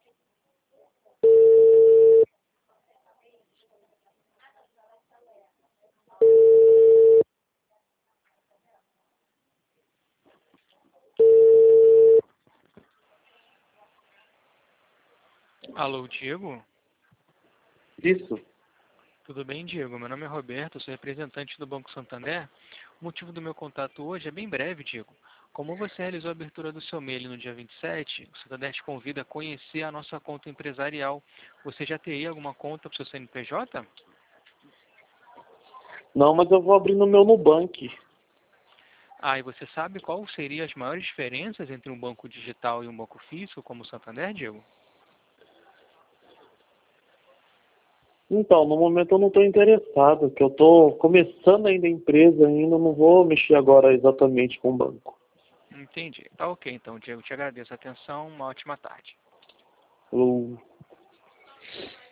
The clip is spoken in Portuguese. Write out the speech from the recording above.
Alô, Diego? Isso. Tudo bem, Diego? Meu nome é Roberto, sou representante do Banco Santander. O motivo do meu contato hoje é bem breve, Diego. Como você realizou a abertura do seu MEI no dia 27, o Santander te convida a conhecer a nossa conta empresarial. Você já teria alguma conta para o seu CNPJ? Não, mas eu vou abrir no meu Nubank. Ah, e você sabe qual seriam as maiores diferenças entre um banco digital e um banco físico, como o Santander, Diego? Então, no momento eu não estou interessado, que eu estou começando ainda a empresa, ainda não vou mexer agora exatamente com o banco. Entendi. Tá ok, então, Diego. Te agradeço a atenção. Uma ótima tarde. Eu